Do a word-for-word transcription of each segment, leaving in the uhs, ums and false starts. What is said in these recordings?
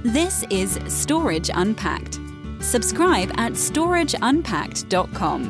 This is Storage Unpacked. Subscribe at storage unpacked dot com.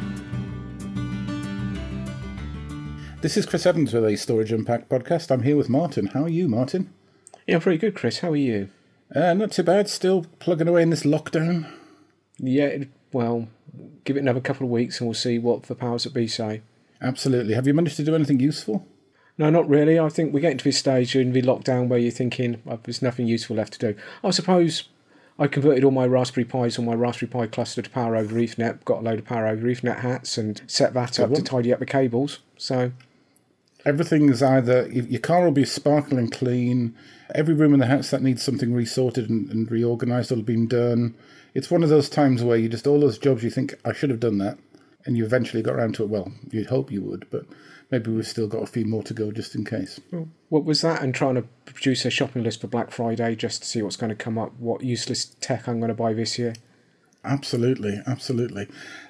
This is Chris Evans with a Storage Unpacked podcast. I'm here with Martin. How are you, Martin? Yeah, I'm pretty good, Chris. How are you? Uh, not too bad. Still plugging away in this lockdown. Yeah, well, give it another couple of weeks and we'll see what the powers that be say. Absolutely. Have you managed to do anything useful? No, not really. I think we're getting to this stage in the lockdown where you're thinking, oh, there's nothing useful left to do. I suppose I converted all my Raspberry Pis on my Raspberry Pi cluster to power over Ethernet, got a load of power over Ethernet hats and set that up to tidy up the cables. So everything's either, your car will be sparkling clean, every room in the house that needs something resorted and, and reorganised will have been done. It's one of those times where you just, all those jobs you think, I should have done that, and you eventually got around to it. Well, you'd hope you would, but maybe we've still got a few more to go just in case. Well, what was that? And trying to produce a shopping list for Black Friday just to see what's going to come up, what useless tech I'm going to buy this year. Absolutely, absolutely.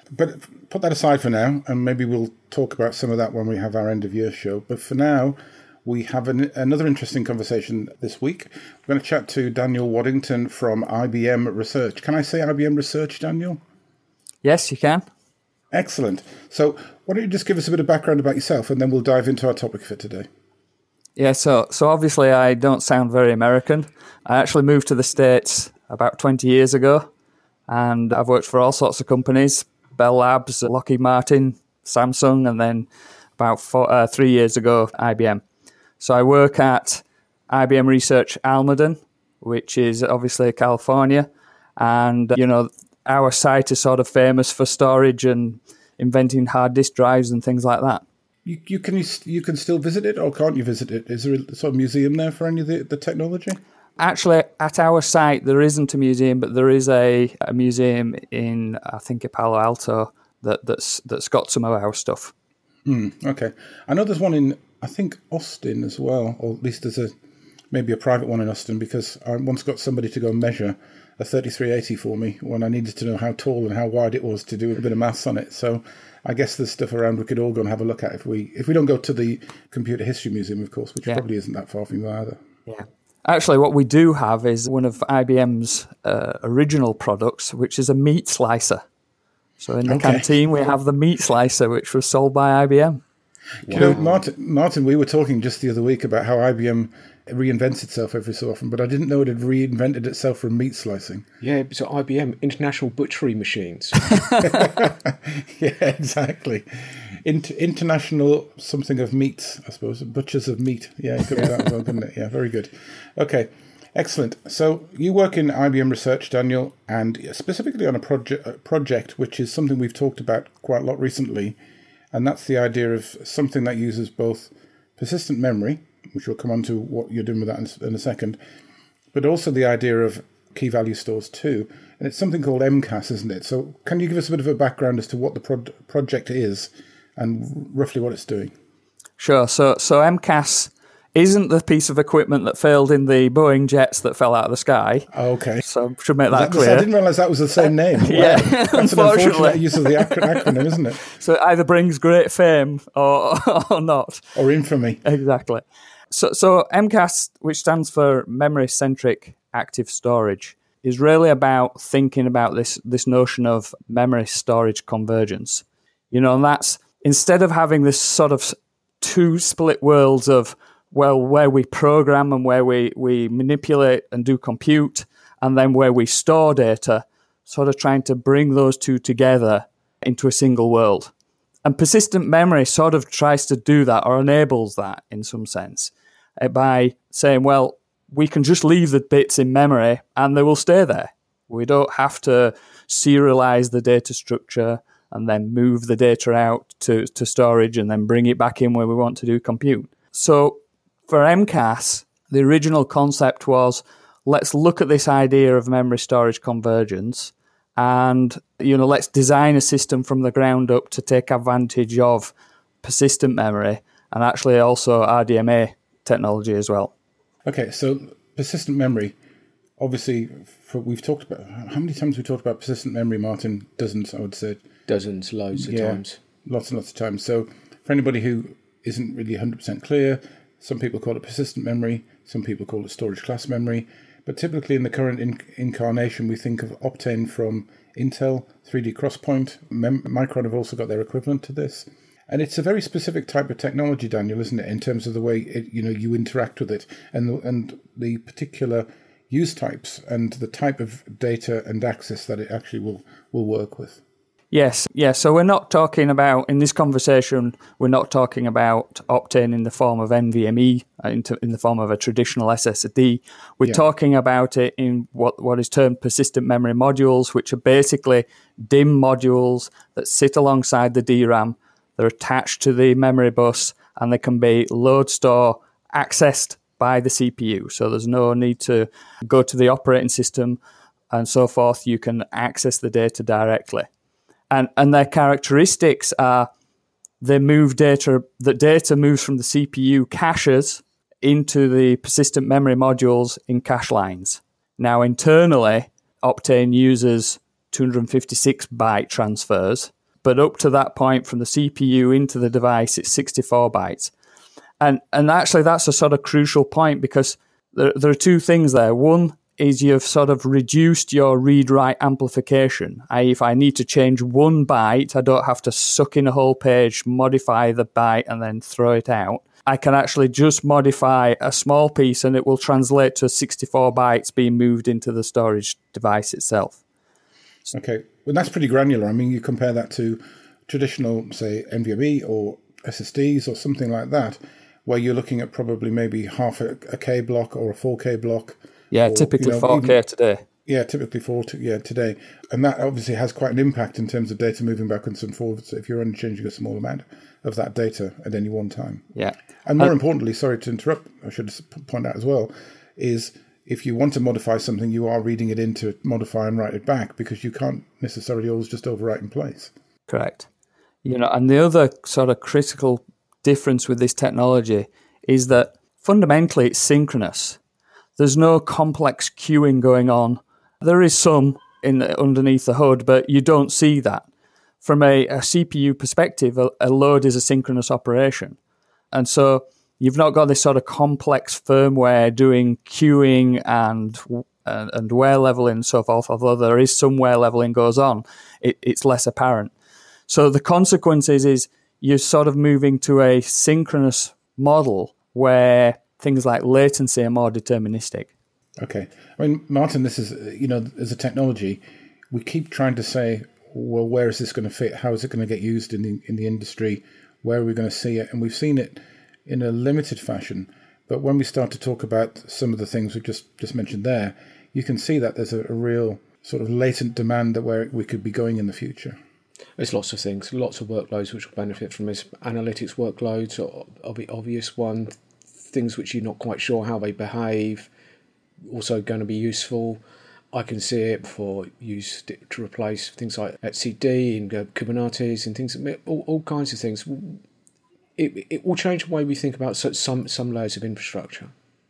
But put that aside for now, and maybe we'll talk about some of that when we have our end of year show. But for now, we have an, another interesting conversation this week. We're going to chat to Daniel Waddington from I B M Research. Can I say I B M Research, Daniel? Yes, you can. Excellent. So why don't you just give us a bit of background about yourself, and then we'll dive into our topic for today. Yeah, so so obviously I don't sound very American. I actually moved to the States about twenty years ago, and I've worked for all sorts of companies, Bell Labs, Lockheed Martin, Samsung, and then about four, uh, three years ago, I B M. So I work at I B M Research Almaden, which is obviously California, and, you know, our site is sort of famous for storage and inventing hard disk drives and things like that. You, you can you can still visit it, or can't you visit it? Is there a sort of museum there for any of the, the technology? Actually, at our site, there isn't a museum, but there is a, a museum in, I think, Palo Alto that, that's that's got some of our stuff. Mm, okay. I know there's one in, I think, Austin as well, or at least there's a maybe a private one in Austin, because I once got somebody to go measure a thirty-three eighty for me when I needed to know how tall and how wide it was to do a bit of maths on it. So I guess there's stuff around we could all go and have a look at if we if we don't go to the Computer History Museum, of course, which yeah. probably isn't that far from you either. Yeah. Actually, what we do have is one of I B M's uh, original products, which is a meat slicer. So in the okay. canteen, we have the meat slicer, which was sold by I B M. Wow. You know, Martin, Martin, we were talking just the other week about how I B M reinvents itself every so often, but I didn't know it had reinvented itself from meat slicing. Yeah, so I B M, International Butchery Machines. Yeah, exactly. Inter- international something of meat, I suppose. Butchers of meat. Yeah, it could be that as well, couldn't it? Yeah, very good. Okay, excellent. So you work in I B M Research, Daniel, and specifically on a project, project which is something we've talked about quite a lot recently, and that's the idea of something that uses both persistent memory, which we'll come on to what you're doing with that in, in a second, but also the idea of key value stores too. And it's something called M C A S, isn't it? So can you give us a bit of a background as to what the pro- project is and roughly what it's doing? Sure. So, so M C A S isn't the piece of equipment that failed in the Boeing jets that fell out of the sky. Oh, okay. So I should make that, that clear. I didn't realise that was the same name. Wow. Yeah, That's unfortunately. an unfortunate use of the ac- acronym, isn't it? So it either brings great fame or, or not. Or infamy. Exactly. So, so M C A S, which stands for Memory-Centric Active Storage, is really about thinking about this, this notion of memory storage convergence. You know, and that's, instead of having this sort of two split worlds of, well, where we program and where we, we manipulate and do compute, and then where we store data, sort of trying to bring those two together into a single world. And persistent memory sort of tries to do that, or enables that in some sense, by saying, well, we can just leave the bits in memory and they will stay there. We don't have to serialize the data structure and then move the data out to, to storage and then bring it back in where we want to do compute. So for M C A S, the original concept was, let's look at this idea of memory storage convergence and, you know, let's design a system from the ground up to take advantage of persistent memory and actually also R D M A technology as well. Okay, so persistent memory, obviously, for, we've talked about, how many times have we talked about persistent memory, Martin? Dozens, I would say. Dozens, loads of yeah, times. Lots and lots of times. So for anybody who isn't really one hundred percent clear, Some people call it persistent memory. Some people call it storage class memory. But typically in the current in- incarnation, we think of Optane from Intel, three D XPoint. Mem- Micron have also got their equivalent to this. And it's a very specific type of technology, Daniel, isn't it, in terms of the way it, you know you interact with it and the, and the particular use types and the type of data and access that it actually will, will work with. Yes, yes. So we're not talking about, in this conversation, we're not talking about Optane in the form of NVMe, in, in the form of a traditional S S D. We're yeah. talking about it in what, what is termed persistent memory modules, which are basically D I M modules that sit alongside the D RAM. They're attached to the memory bus, and they can be load store accessed by the C P U. So there's no need to go to the operating system and so forth. You can access the data directly. And and their characteristics are they move data, the data moves from the C P U caches into the persistent memory modules in cache lines. Now, internally, Optane uses two hundred fifty-six byte transfers, but up to that point from the C P U into the device, it's sixty-four bytes. And and actually, that's a sort of crucial point because there, there are two things there. One is you've sort of reduced your read-write amplification, that is if I need to change one byte, I don't have to suck in a whole page, modify the byte, and then throw it out. I can actually just modify a small piece and it will translate to sixty-four bytes being moved into the storage device itself. Okay, well, that's pretty granular. I mean, you compare that to traditional, say, NVMe or S S Ds or something like that, where you're looking at probably maybe half a, a K block or a four K block. Yeah, or, typically you know, four K even, today. Yeah, typically four K yeah, today. And that obviously has quite an impact in terms of data moving backwards and forwards if you're only changing a small amount of that data at any one time. Yeah. And more uh, importantly, sorry to interrupt, I should point out as well, is if you want to modify something, you are reading it in to modify and write it back because you can't necessarily always just overwrite in place. Correct. You know, and the other sort of critical difference with this technology is that fundamentally it's synchronous. There's no complex queuing going on. There is some in the, underneath the hood, but you don't see that. From a, a C P U perspective, a, a load is a synchronous operation. And so you've not got this sort of complex firmware doing queuing and and, and wear leveling and so forth, although there is some wear leveling goes on, it, it's less apparent. So the consequences is you're sort of moving to a synchronous model where things like latency are more deterministic. Okay. I mean, Martin, this is, you know, as a technology, we keep trying to say, well, where is this going to fit? How is it going to get used in the, in the industry? Where are we going to see it? And we've seen it in a limited fashion. But when we start to talk about some of the things we've just, just mentioned there, you can see that there's a, a real sort of latent demand that where we could be going in the future. There's lots of things, lots of workloads which will benefit from this. Analytics workloads are the obvious one. Things which you're not quite sure how they behave, also going to be useful. I can see it for use to replace things like etcd and uh, Kubernetes and things, all, all kinds of things. It it will change the way we think about some some layers of infrastructure.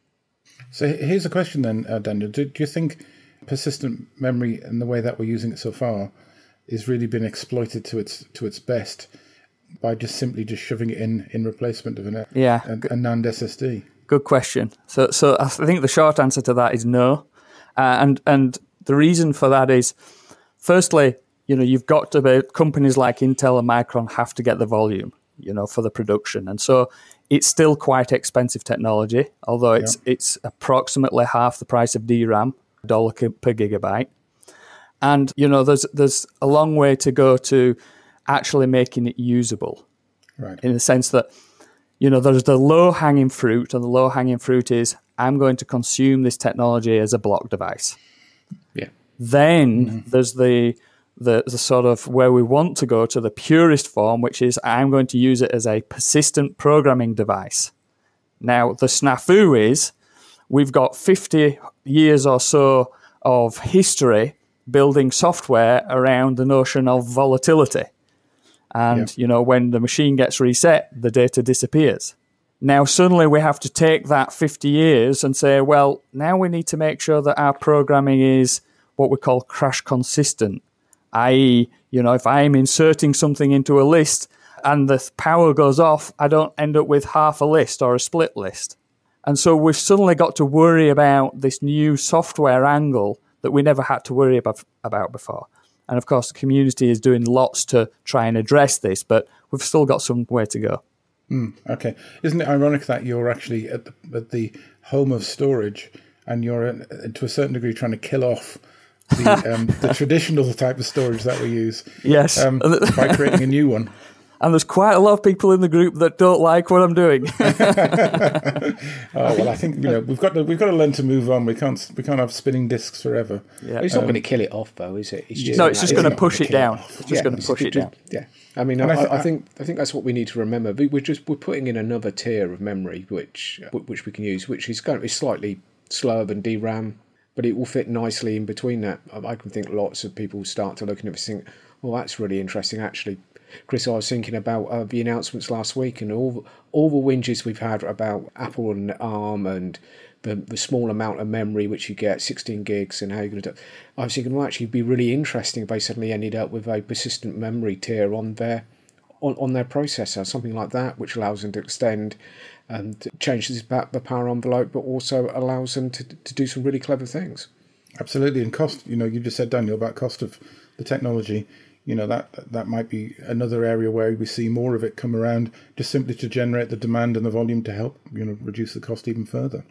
So here's a question then, uh, Daniel. Do, do you think persistent memory and the way that we're using it so far is really been exploited to its to its best by just simply just shoving it in in replacement of an yeah. a, a NAND S S D? Good question. So so I think the short answer to that is no. Uh, and and the reason for that is, firstly, you know, you've got to be, companies like Intel and Micron have to get the volume, you know, for the production. And so it's still quite expensive technology, although it's yeah. it's approximately half the price of D RAM, dollar per gigabyte. And, you know, there's there's a long way to go to actually making it usable. Right. In the sense that, you know, there's the low-hanging fruit, and the low-hanging fruit is I'm going to consume this technology as a block device. Yeah. Then mm-hmm. there's the, the the sort of where we want to go to the purest form, which is I'm going to use it as a persistent programming device. Now, the snafu is we've got fifty years or so of history building software around the notion of volatility. And, yeah. you know, when the machine gets reset, the data disappears. Now, suddenly we have to take that fifty years and say, well, now we need to make sure that our programming is what we call crash consistent, that is, you know, if I'm inserting something into a list and the power goes off, I don't end up with half a list or a split list. And so we've suddenly got to worry about this new software angle that we never had to worry about, about before. And of course, the community is doing lots to try and address this, but we've still got some way to go. Mm, okay. Isn't it ironic that you're actually at the, at the home of storage and you're, uh, to a certain degree, trying to kill off the, um, the traditional type of storage that we use? Yes. Um, by creating a new one. And there's quite a lot of people in the group that don't like what I'm doing. Oh well, I think you know we've got to we've got to learn to move on. We can't we can't have spinning discs forever. Yeah. It's um, not going to kill it off, though, is it? It's just no, it's just going to push it down. It's just yeah, going to push it down. Yeah. I mean, I, I, th- I think I think that's what we need to remember. We're just we're putting in another tier of memory, which which we can use, which is going to be slightly slower than D RAM, but it will fit nicely in between that. I can think lots of people start to look at it and think, "Well, that's really interesting." Actually, Chris, I was thinking about uh, the announcements last week and all all the whinges we've had about Apple and ARM and the, the small amount of memory which you get, sixteen gigs, and how you're going to do. I was thinking, well, actually, it'd be really interesting if they suddenly ended up with a persistent memory tier on their on, on their processor, something like that, which allows them to extend and changes the power envelope, but also allows them to to do some really clever things. Absolutely, and cost. You know, you just said, Daniel, about cost of the technology. You know, that that might be another area where we see more of it come around, just simply to generate the demand and the volume to help, you know, reduce the cost even further.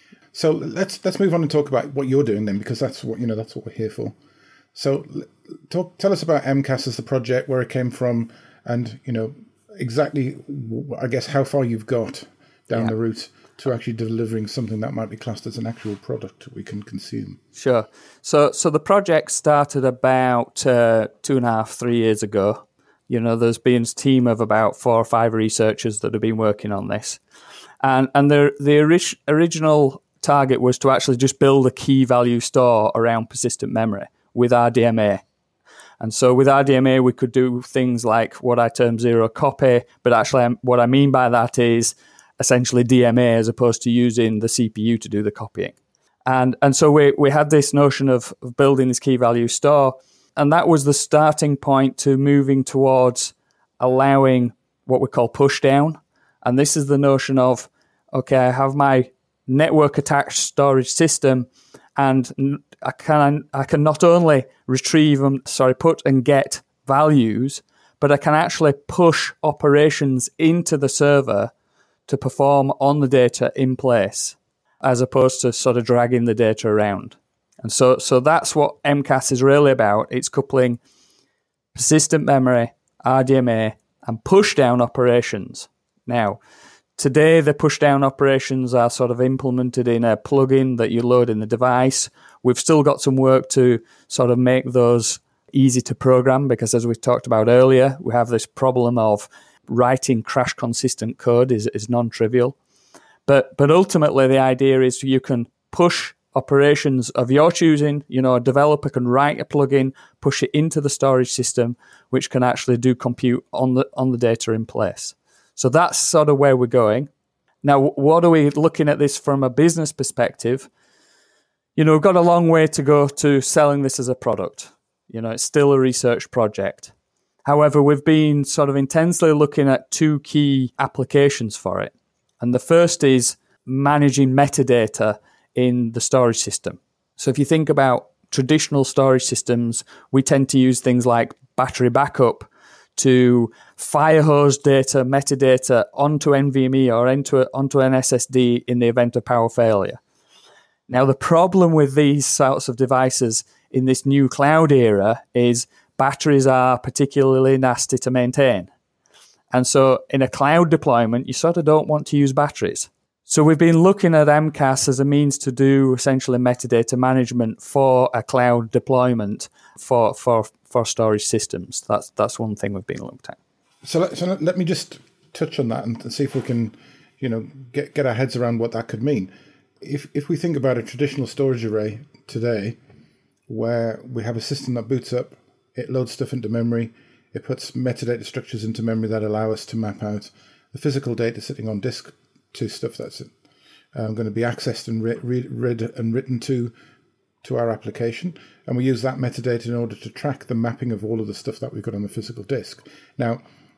So let's let's move on and talk about what you're doing then, because that's what you know that's what we're here for. So talk, tell us about M C A S as the project, where it came from, and you know exactly, I guess, how far you've got down yeah. the route to actually delivering something that might be classed as an actual product we can consume. Sure. So so the project started about uh, two and a half, three years ago. You know, there's been a team of about four or five researchers that have been working on this. And and the the ori- original target was to actually just build a key value store around persistent memory with R D M A. And so with R D M A, we could do things like what I term zero copy, but actually what I mean by that is essentially D M A as opposed to using the C P U to do the copying. And and so we, we had this notion of, of building this key value store, and that was the starting point to moving towards allowing what we call push down. And this is the notion of, okay, I have my network attached storage system, and I can I can not only retrieve and sorry put and get values, but I can actually push operations into the server to perform on the data in place, as opposed to sort of dragging the data around. And so so that's what M C A S is really about. It's coupling persistent memory, R D M A, and push-down operations. Now, today the push-down operations are sort of implemented in a plugin that you load in the device. We've still got some work to sort of make those easy to program, because as we talked about earlier, we have this problem of writing crash-consistent code is, is non-trivial. But but ultimately, the idea is you can push operations of your choosing. You know, a developer can write a plugin, push it into the storage system, which can actually do compute on the on the data in place. So that's sort of where we're going. Now, what are we looking at this from a business perspective? You know, we've got a long way to go to selling this as a product. You know, it's still a research project. However, we've been sort of intensely looking at two key applications for it. And the first is managing metadata in the storage system. So if you think about traditional storage systems, we tend to use things like battery backup to firehose data, metadata onto NVMe or into, onto an S S D in the event of power failure. Now, the problem with these sorts of devices in this new cloud era is batteries are particularly nasty to maintain. And so in a cloud deployment, you sort of don't want to use batteries. So we've been looking at M C A S as a means to do essentially metadata management for a cloud deployment for for, for storage systems. That's that's one thing we've been looked at. So let, so let me just touch on that and see if we can, you know, get get our heads around what that could mean. If if we think about a traditional storage array today, where we have a system that boots up, it loads stuff into memory, it puts metadata structures into memory that allow us to map out the physical data sitting on disk to stuff that's um, going to be accessed and read, read, read and written to to our application. And we use that metadata in order to track the mapping of all of the stuff that we've got on the physical disk. Now,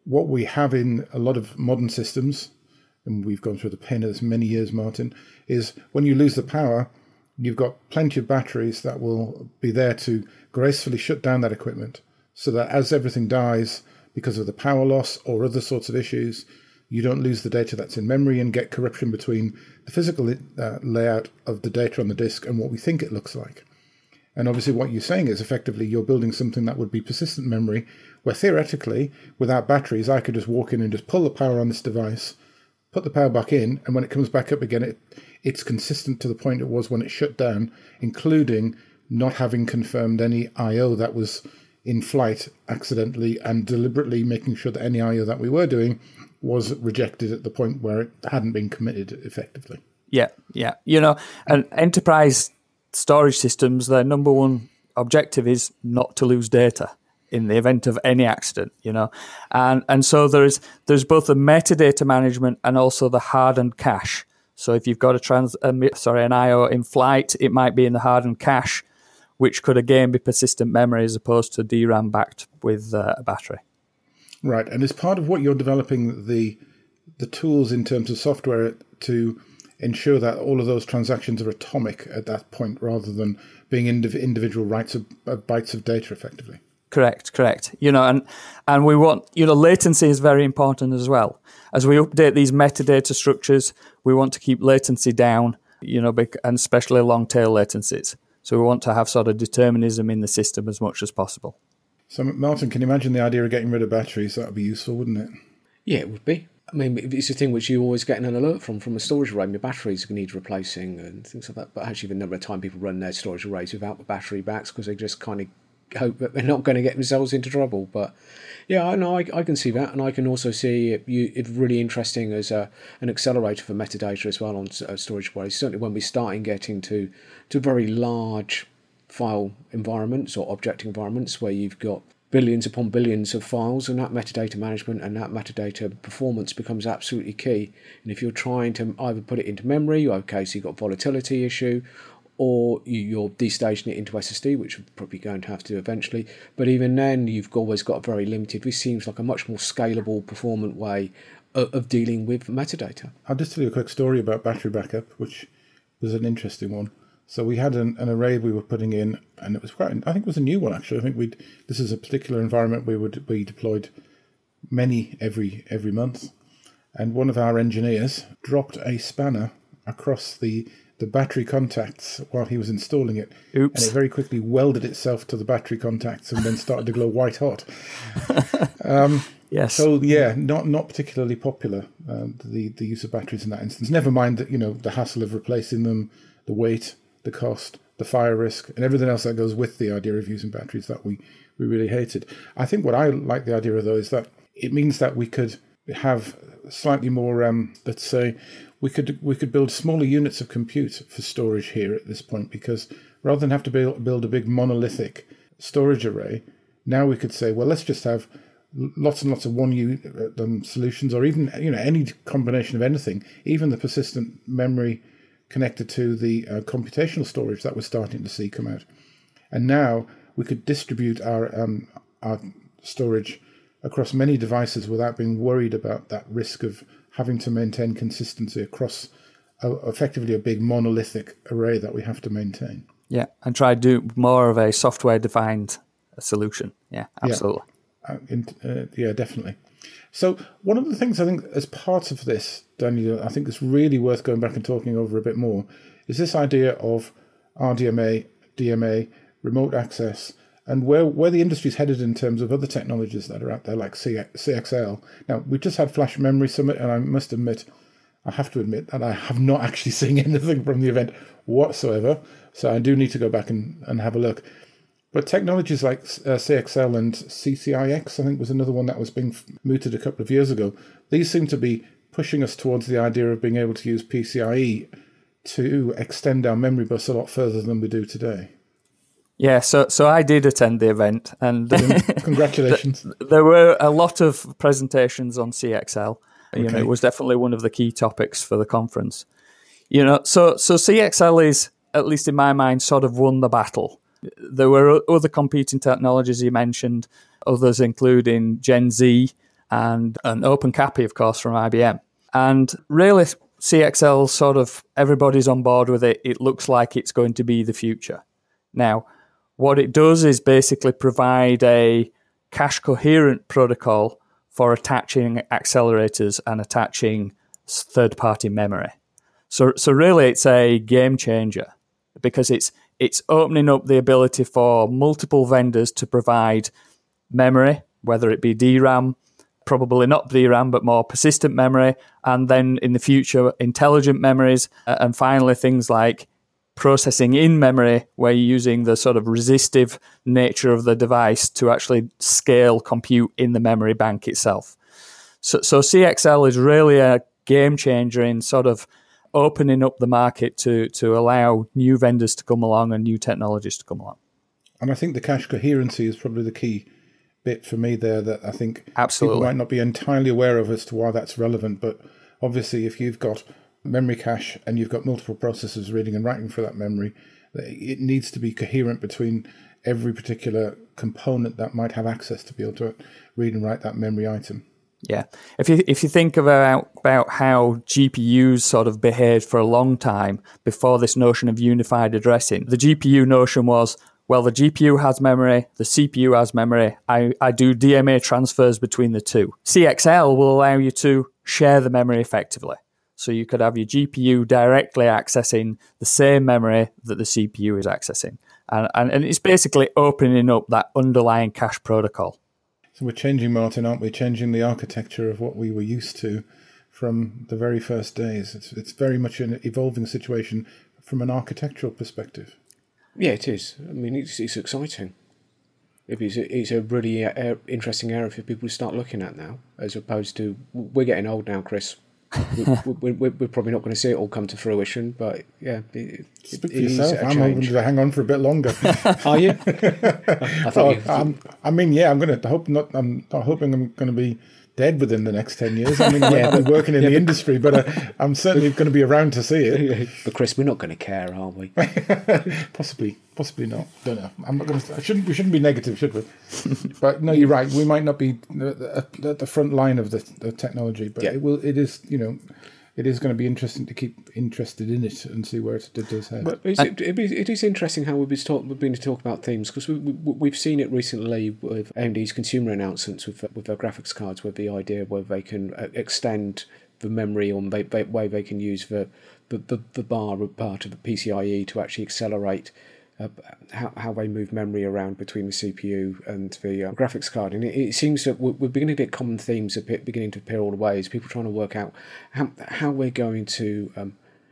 what we have in a lot of modern systems, and we've gone through the pain of this many years, Martin, is when you lose the power, you've got plenty of batteries that will be there to gracefully shut down that equipment so that as everything dies because of the power loss or other sorts of issues, you don't lose the data that's in memory and get corruption between the physical uh, layout of the data on the disk and what we think it looks like. And obviously what you're saying is effectively you're building something that would be persistent memory, where theoretically, without batteries, I could just walk in and just pull the power on this device, put the power back in, and when it comes back up again, it, it's consistent to the point it was when it shut down, including not having confirmed any I O that was in flight accidentally and deliberately making sure that any I O that we were doing was rejected at the point where it hadn't been committed effectively. Yeah, yeah. You know, and enterprise storage systems, their number one objective is not to lose data in the event of any accident, you know. And and so there's there's both the metadata management and also the hardened cache. So if you've got a trans um, sorry an I O in flight, it might be in the hardened cache, which could again be persistent memory as opposed to D RAM backed with uh, a battery. Right, and as part of what you're developing the the tools in terms of software to ensure that all of those transactions are atomic at that point rather than being indiv- individual writes of, of bytes of data effectively. Correct, correct. You know, and and we want, you know, latency is very important as well. As we update these metadata structures, we want to keep latency down, you know, and especially long tail latencies. So we want to have sort of determinism in the system as much as possible. So, Martin, can you imagine the idea of getting rid of batteries? That would be useful, wouldn't it? Yeah, it would be. I mean, it's a thing which you always get an alert from, from a storage array. Your batteries need replacing and things like that. But actually, the number of time people run their storage arrays without the battery backs because they just kind of hope that they're not going to get themselves into trouble. But yeah, I know I, I can see that, and I can also see it, you, it really interesting as a, an accelerator for metadata as well on uh, storage arrays. Certainly, when we start getting to to very large file environments or object environments where you've got billions upon billions of files, and that metadata management and that metadata performance becomes absolutely key. And if you're trying to either put it into memory, okay, so you've got volatility issue, or you're destaging it into S S D, which you're probably going to have to eventually. But even then, you've always got a very limited, this seems like a much more scalable, performant way of, of dealing with metadata. I'll just tell you a quick story about battery backup, which was an interesting one. So we had an, an array we were putting in, and it was quite, I think it was a new one actually. I think we this is a particular environment we would we deployed many every every month, and one of our engineers dropped a spanner across the the battery contacts while he was installing it. Oops. And it very quickly welded itself to the battery contacts and then started to glow white hot. Um, yes. So yeah, not not particularly popular, um, the the use of batteries in that instance. Never mind that, you know, the hassle of replacing them, the weight, the cost, the fire risk, and everything else that goes with the idea of using batteries that we, we really hated. I think what I like the idea of, though, is that it means that we could have slightly more, um, let's say, we could we could build smaller units of compute for storage here at this point, because rather than have to build, build a big monolithic storage array, now we could say, well, let's just have lots and lots of one U um, solutions, or even, you know, any combination of anything, even the persistent memory connected to the uh, computational storage that we're starting to see come out. And now we could distribute our um, our storage across many devices without being worried about that risk of having to maintain consistency across a, effectively a big monolithic array that we have to maintain. Yeah, and try to do more of a software-defined solution. Yeah, absolutely. Yeah, uh, in, uh, yeah, definitely. So one of the things I think as part of this, Daniel, I think it's really worth going back and talking over a bit more, is this idea of R D M A, D M A, remote access, and where, where the industry's headed in terms of other technologies that are out there, like C X L. Now, we just had Flash Memory Summit, and I must admit, I have to admit that I have not actually seen anything from the event whatsoever, so I do need to go back and, and have a look. But technologies like uh, C X L and C C I X, I think, was another one that was being mooted a couple of years ago. These seem to be pushing us towards the idea of being able to use P C I E to extend our memory bus a lot further than we do today. Yeah, so so I did attend the event, and congratulations. There were a lot of presentations on C X L. You Okay. know, it was definitely one of the key topics for the conference. You know, so so C X L is, at least in my mind, sort of won the battle. There were other competing technologies you mentioned, others including Gen Z and an OpenCAPI, of course, from I B M. And really, C X L sort of, everybody's on board with it. It looks like it's going to be the future. Now, what it does is basically provide a cache coherent protocol for attaching accelerators and attaching third-party memory. So, so really, it's a game changer because it's it's opening up the ability for multiple vendors to provide memory, whether it be D RAM, probably not D RAM, but more persistent memory, and then in the future, intelligent memories, and finally things like processing in memory, where you're using the sort of resistive nature of the device to actually scale compute in the memory bank itself. So, so C X L is really a game changer in sort of opening up the market to to allow new vendors to come along and new technologies to come along. And I think the cache coherency is probably the key bit for me there that I think Absolutely. people might not be entirely aware of as to why that's relevant. But obviously, if you've got memory cache and you've got multiple processors reading and writing for that memory, it needs to be coherent between every particular component that might have access to be able to read and write that memory item. Yeah, if you if you think about about how G P Us sort of behaved for a long time before this notion of unified addressing, the G P U notion was, well, the G P U has memory, the C P U has memory, I, I do D M A transfers between the two. C X L will allow you to share the memory effectively. So you could have your G P U directly accessing the same memory that the C P U is accessing. And, and, and it's basically opening up that underlying cache protocol. So we're changing, Martin, aren't we? Changing the architecture of what we were used to from the very first days. It's it's very much an evolving situation from an architectural perspective. Yeah, it is. I mean, it's it's exciting. It's a, it's a really uh, interesting area for people to start looking at now, as opposed to, we're getting old now, Chris. we, we, we're probably not going to see it all come to fruition, but yeah. It, Speak it, for yourself. I'm hoping to hang on for a bit longer. Are you? I, oh, you I'm, I mean, yeah, I'm going to hope not. I'm not hoping I'm going to be dead within the next ten years. I mean, I might be working in yeah, the but, industry, but uh, I'm certainly going to be around to see it. But Chris, we're not going to care, are we? possibly, possibly not. Don't know. I'm not going to. I shouldn't. We shouldn't be negative, should we? But no, you're right. We might not be at the front line of the, the technology, but yeah. it will. It is. You know. It is going to be interesting to keep interested in it and see where it does head. But it, it is interesting how we've been, talk, we've been to talk about themes, because we, we, we've seen it recently with A M D's consumer announcements with, with their graphics cards, with the idea where they can extend the memory, or the way they can use the, the, the, the bar part of the P C I E to actually accelerate Uh, how, how they move memory around between the C P U and the uh, graphics card. And it, it seems that we're, we're beginning to get common themes appear, beginning to appear all the ways. People trying to work out how, how we're going to um,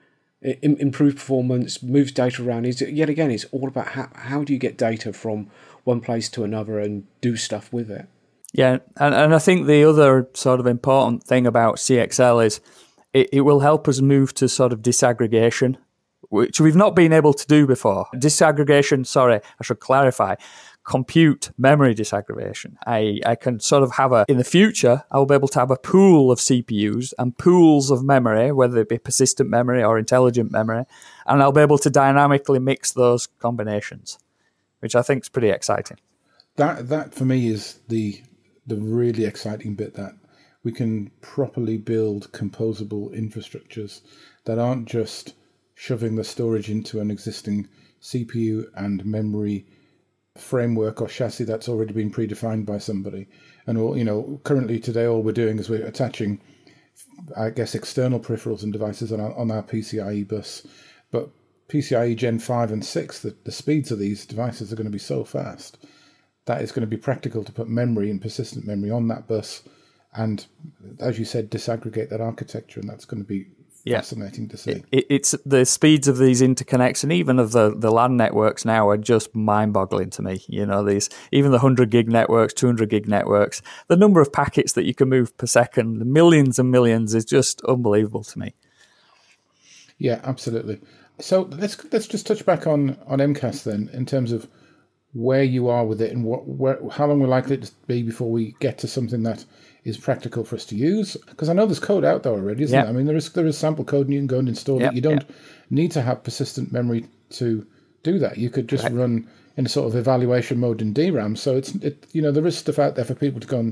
im- improve performance, move data around. Is yet again, it's all about how, how do you get data from one place to another and do stuff with it. Yeah, and, and I think the other sort of important thing about C X L is it, it will help us move to sort of disaggregation, which we've not been able to do before. Disaggregation, sorry, I should clarify, compute memory disaggregation. I, I can sort of have a, in the future, I'll be able to have a pool of C P Us and pools of memory, whether it be persistent memory or intelligent memory, and I'll be able to dynamically mix those combinations, which I think is pretty exciting. That, that for me, is the the really exciting bit, that we can properly build composable infrastructures that aren't just shoving the storage into an existing C P U and memory framework or chassis that's already been predefined by somebody. And all, you know, currently today, all we're doing is we're attaching, I guess, external peripherals and devices on our, on our P C I E bus. But P C I E Gen five and six, the, the speeds of these devices are going to be so fast that it's going to be practical to put memory and persistent memory on that bus and, as you said, disaggregate that architecture, and that's going to be Yeah. fascinating to see. It, it's the speeds of these interconnects and even of the, the LAN networks now are just mind-boggling to me. You know, these even the one hundred gig networks, two hundred gig networks, the number of packets that you can move per second, the millions and millions, is just unbelievable to me. Yeah, absolutely. So let's let's just touch back on, on M C A S then, in terms of where you are with it and what where how long we're likely to be before we get to something that is practical for us to use. Because I know there's code out there already, isn't yep. there? I mean, there is there is sample code and you can go and install yep. it. You don't yep. need to have persistent memory to do that. You could just right. run in a sort of evaluation mode in D RAM. So it's it you know there is stuff out there for people to go and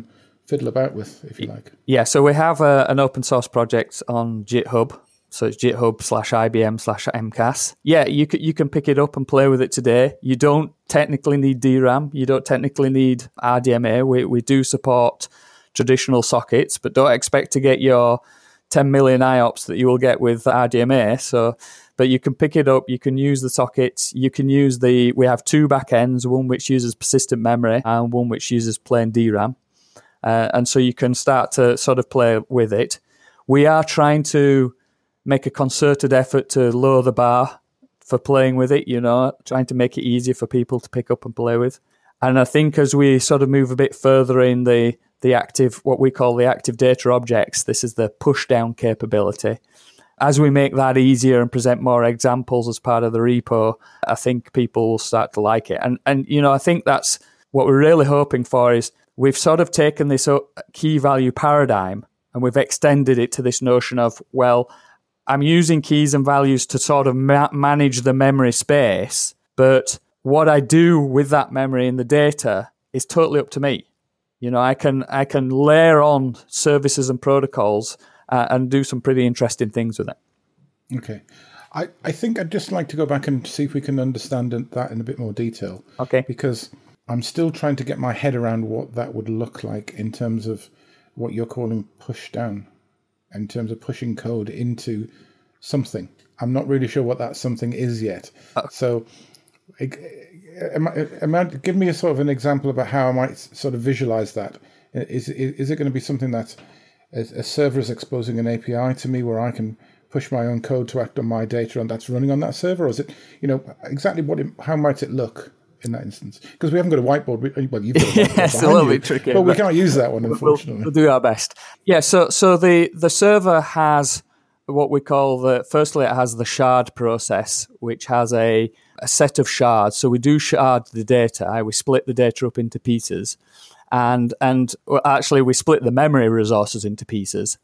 fiddle about with, if you like. Yeah, so we have a, an open source project on GitHub. So it's GitHub slash IBM slash MCAS. Yeah, you can, you can pick it up and play with it today. You don't technically need D RAM. You don't technically need R D M A. We, we do support traditional sockets, but don't expect to get your ten million I O P S that you will get with R D M A. So, but you can pick it up. You can use the sockets. You can use the, we have two backends, one which uses persistent memory and one which uses plain D RAM. Uh, and so you can start to sort of play with it. We are trying to make a concerted effort to lower the bar for playing with it, you know, trying to make it easier for people to pick up and play with. And I think as we sort of move a bit further in the, the active, what we call the active data objects, this is the push down capability. As we make that easier and present more examples as part of the repo, I think people will start to like it. And, and you know, I think that's what we're really hoping for is we've sort of taken this key value paradigm and we've extended it to this notion of, well, I'm using keys and values to sort of ma- manage the memory space, but what I do with that memory and the data is totally up to me. You know, I can I can layer on services and protocols uh, and do some pretty interesting things with it. Okay. I, I think I'd just like to go back and see if we can understand that in a bit more detail. Okay. Because I'm still trying to get my head around what that would look like in terms of what you're calling push down. In terms of pushing code into something. I'm not really sure what that something is yet. Uh, so am I, am I, give me a sort of an example about how I might sort of visualize that. Is, is, is it going to be something that a, a server is exposing an A P I to me where I can push my own code to act on my data and that's running on that server? Or is it, you know, exactly what? It, how might it look in that instance? Because we haven't got a whiteboard. Well, you've got a whiteboard. Yeah, it's a little you, bit tricky. But we can't use that one, unfortunately. We'll, we'll do our best. Yeah, so so the, the server has what we call the, firstly, it has the shard process, which has a, a set of shards. So we do shard the data. We split the data up into pieces. And, and well, actually, we split the memory resources into pieces.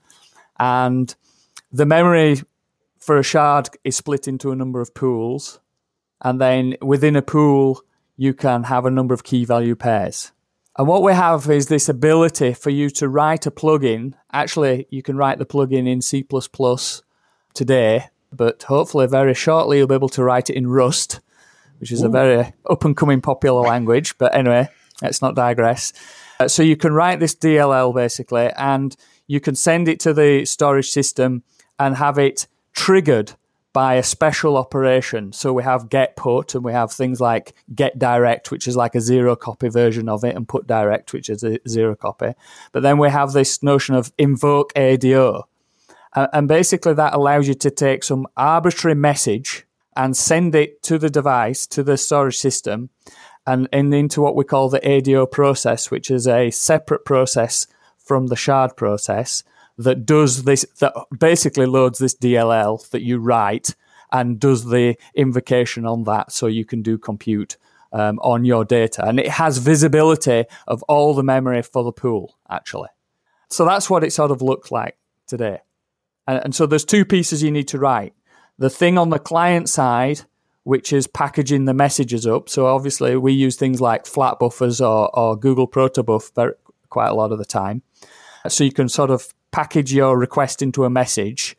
And the memory for a shard is split into a number of pools. And then within a pool, you can have a number of key value pairs. And what we have is this ability for you to write a plugin. Actually, you can write the plugin in C plus plus today, but hopefully very shortly you'll be able to write it in Rust, which is Ooh. a very up-and-coming popular language. But anyway, let's not digress. Uh, so you can write this D L L basically, and you can send it to the storage system and have it triggered by a special operation. So we have get put, and we have things like get direct, which is like a zero copy version of it, and put direct, which is a zero copy. But then we have this notion of invoke A D O. Uh, and basically that allows you to take some arbitrary message and send it to the device, to the storage system, and, and into what we call the A D O process, which is a separate process from the shard process, that does this, that basically loads this D L L that you write and does the invocation on that so you can do compute um, on your data. And it has visibility of all the memory for the pool, actually. So that's what it sort of looks like today. And, and so there's two pieces you need to write. The thing on the client side, which is packaging the messages up. So obviously we use things like flat buffers or, or Google Protobuf very, quite a lot of the time. So you can sort of package your request into a message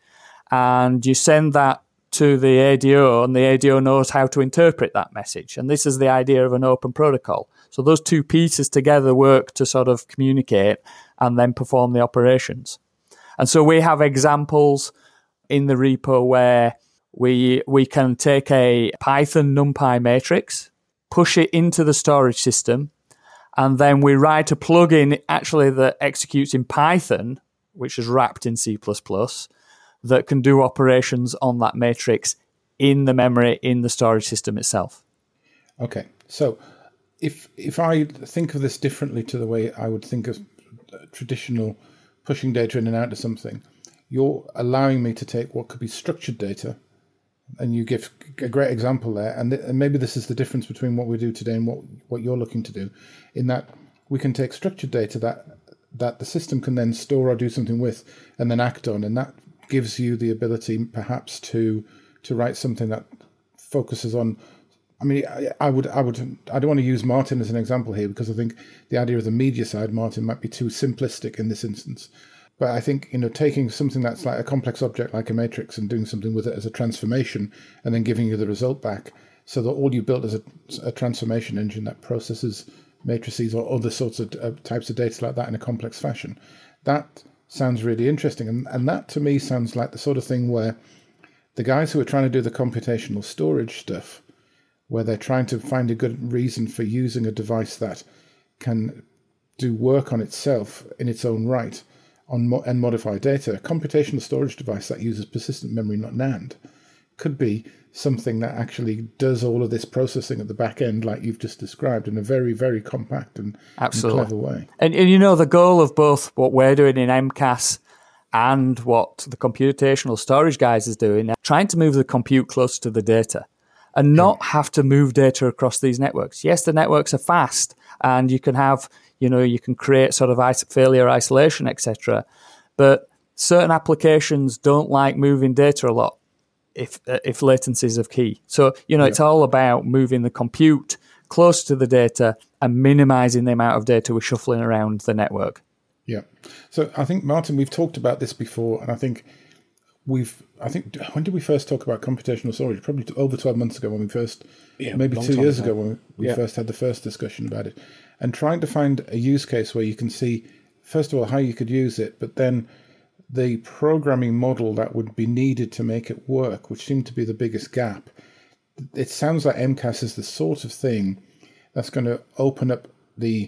and you send that to the A D O, and the A D O knows how to interpret that message. And this is the idea of an open protocol. So those two pieces together work to sort of communicate and then perform the operations. And so we have examples in the repo where we we can take a Python NumPy matrix, push it into the storage system, and then we write a plugin actually that executes in Python, which is wrapped in C plus plus, that can do operations on that matrix in the memory, in the storage system itself. Okay, so if if I think of this differently to the way I would think of traditional pushing data in and out of something, you're allowing me to take what could be structured data, and you give a great example there, and, th- and maybe this is the difference between what we do today and what, what you're looking to do, in that we can take structured data that that the system can then store or do something with and then act on. And that gives you the ability perhaps to to write something that focuses on I mean, I, I would, I would, I don't want to use Martin as an example here because I think the idea of the media side, Martin, might be too simplistic in this instance. But I think, you know, taking something that's like a complex object like a matrix and doing something with it as a transformation and then giving you the result back so that all you built is a, a transformation engine that processes matrices or other sorts of uh, types of data like that in a complex fashion. That sounds really interesting. And, and that to me sounds like the sort of thing where the guys who are trying to do the computational storage stuff, where they're trying to find a good reason for using a device that can do work on itself in its own right, on mo- and modify data. A computational storage device that uses persistent memory, not NAND, could be something that actually does all of this processing at the back end, like you've just described, in a very, very compact and, and clever way. And, and you know, the goal of both what we're doing in M C A S and what the computational storage guys is doing, trying to move the compute closer to the data and not yeah. have to move data across these networks. Yes, the networks are fast and you can have, you know, you can create sort of is- failure isolation, et cetera. But certain applications don't like moving data a lot if uh, if latency is of key. So, you know, yeah. it's all about moving the compute close to the data and minimizing the amount of data we're shuffling around the network. Yeah. So I think, Martin, we've talked about this before, and I think we've, I think, when did we first talk about computational storage? Probably over twelve months ago when we first, yeah, maybe two years ago when we yeah. first had the first discussion about it. And trying to find a use case where you can see, first of all, how you could use it, but then the programming model that would be needed to make it work, which seemed to be the biggest gap. It sounds like M C A S is the sort of thing that's going to open up the,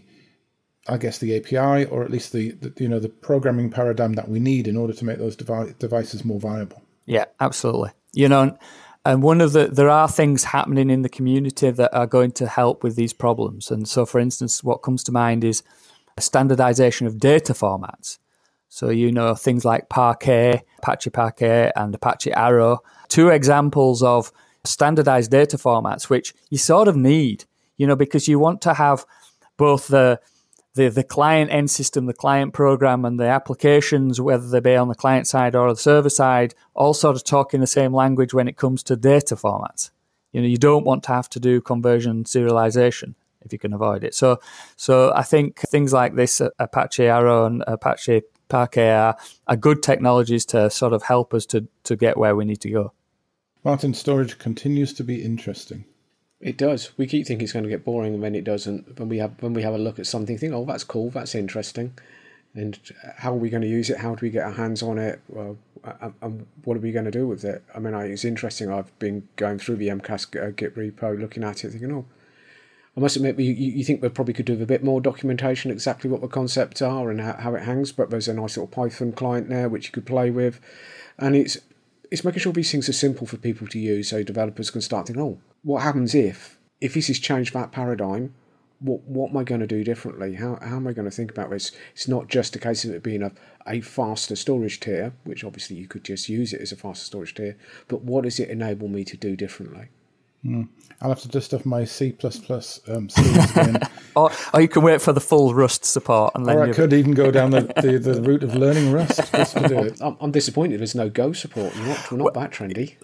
I guess, the A P I, or at least the, the you know the programming paradigm that we need in order to make those devi- devices more viable. Yeah, absolutely. You know, and one of the there are things happening in the community that are going to help with these problems. And so, for instance, what comes to mind is a standardization of data formats. So, you know, things like Parquet, Apache Parquet, and Apache Arrow, two examples of standardized data formats, which you sort of need, you know, because you want to have both the the the client end system, the client program, and the applications, whether they be on the client side or the server side, all sort of talking the same language when it comes to data formats. You know, you don't want to have to do conversion serialization if you can avoid it. So, so I think things like this, Apache Arrow and Apache Parquet, are, are good technologies to sort of help us to to get where we need to go. Martin, storage continues to be interesting. It does. We keep thinking it's going to get boring, and when it doesn't, when we have when we have a look at something, think, oh, that's cool, that's interesting, and how are we going to use it? How do we get our hands on it? Well, and what are we going to do with it? I mean, it's interesting. I've been going through the M C A S Git repo, looking at it, thinking, oh, I must admit, you, you think we probably could do a bit more documentation, exactly what the concepts are and how, how it hangs. But there's a nice little Python client there which you could play with, and it's it's making sure these things are simple for people to use, so developers can start thinking, oh, what happens if, if this has changed that paradigm, what what am I going to do differently? How how am I going to think about this? It's not just a case of it being a, a faster storage tier, which obviously you could just use it as a faster storage tier, but what does it enable me to do differently? Mm. I'll have to dust off my C plus plus um, skills again. or, or you can wait for the full Rust support. And then or I could even go down the, the, the route of learning Rust just to do it. I'm, I'm disappointed there's no Go support. We're not, we're not that trendy.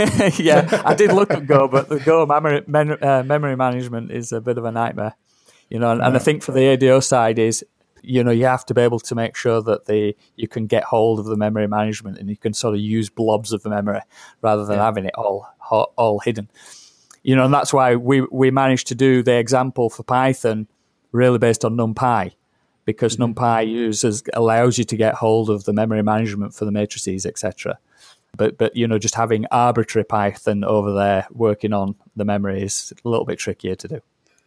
Yeah, I did look at Go, but the Go memory, men, uh, memory management is a bit of a nightmare. You know, and, yeah. and I think for the A D O side is, you know, you have to be able to make sure that the you can get hold of the memory management and you can sort of use blobs of the memory rather than yeah. having it all all hidden. You know, and that's why we, we managed to do the example for Python really based on NumPy, because mm-hmm. NumPy uses allows you to get hold of the memory management for the matrices, et cetera. But but you know, just having arbitrary Python over there working on the memory is a little bit trickier to do.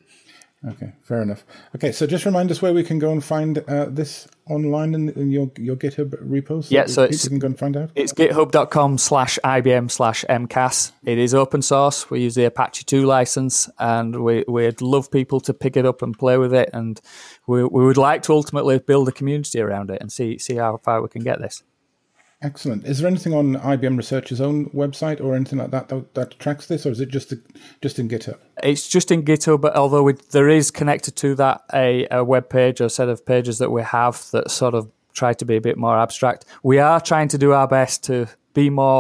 Okay, fair enough. Okay, so just remind us where we can go and find uh, this online in, in your your GitHub repos. So yeah, so people it's, can go and find out. It's github.com slash IBM slash MCAS. It is open source. We use the Apache two license, and we, we'd love people to pick it up and play with it. And we we would like to ultimately build a community around it and see see how far we can get this. Excellent. Is there anything on I B M Research's own website or anything like that that, that tracks this, or is it just the, just in GitHub? It's just in GitHub, but although we, there is connected to that a, a web page or a set of pages that we have that sort of try to be a bit more abstract. We are trying to do our best to be more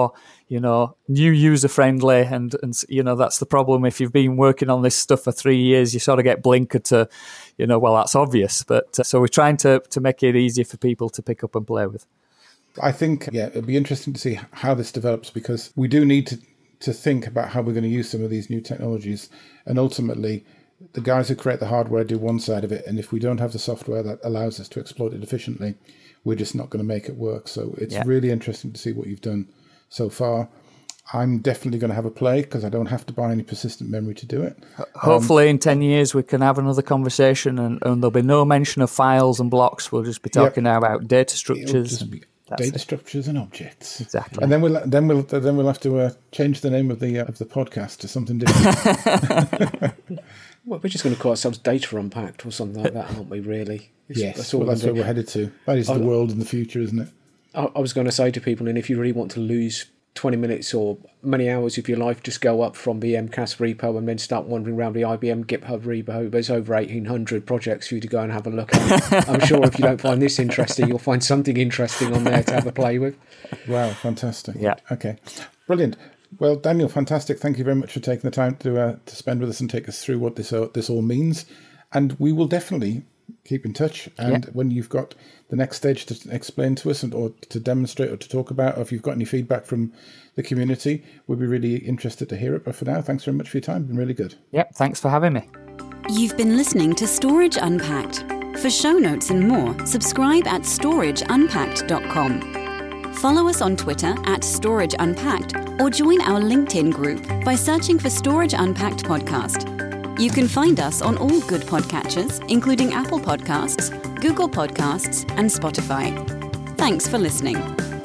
you know, new user friendly, and and you know that's the problem. If you've been working on this stuff for three years, you sort of get blinkered to, you know, well that's obvious. But uh, so we're trying to to make it easier for people to pick up and play with. I think yeah, it'll be interesting to see how this develops, because we do need to to think about how we're going to use some of these new technologies, and ultimately the guys who create the hardware do one side of it, and if we don't have the software that allows us to exploit it efficiently, we're just not going to make it work. So it's yeah. really interesting to see what you've done so far. I'm definitely going to have a play because I don't have to buy any persistent memory to do it. Hopefully um, in ten years we can have another conversation and, and there'll be no mention of files and blocks. We'll just be talking yep. now about data structures. Data it. structures and objects. Exactly. And then we'll then we'll then we'll have to uh, change the name of the uh, of the podcast to something different. Well, we're just going to call ourselves Data Unpacked or something like that, aren't we? Really? It's, yes. That's, all well, that's where we're headed to. That is the I, world in the future, isn't it? I, I was going to say to people, and if you really want to lose twenty minutes or many hours of your life, just go up from the M C A S repo and then start wandering around the I B M GitHub repo. There's over eighteen hundred projects for you to go and have a look at. I'm sure if you don't find this interesting, you'll find something interesting on there to have a play with. Wow, fantastic. Yeah. Okay, brilliant. Well, Daniel, fantastic. Thank you very much for taking the time to uh, to spend with us and take us through what this uh, this all means. And we will definitely keep in touch. And yeah. when you've got the next stage to explain to us and or to demonstrate or to talk about, or if you've got any feedback from the community, we'd be really interested to hear it. But for now, thanks very much for your time. It's been really good. Yep, thanks for having me. You've been listening to Storage Unpacked. For show notes and more, subscribe at storage unpacked dot com. Follow us on Twitter at Storage Unpacked, or join our LinkedIn group by searching for Storage Unpacked Podcast. You can find us on all good podcatchers, including Apple Podcasts, Google Podcasts, and Spotify. Thanks for listening.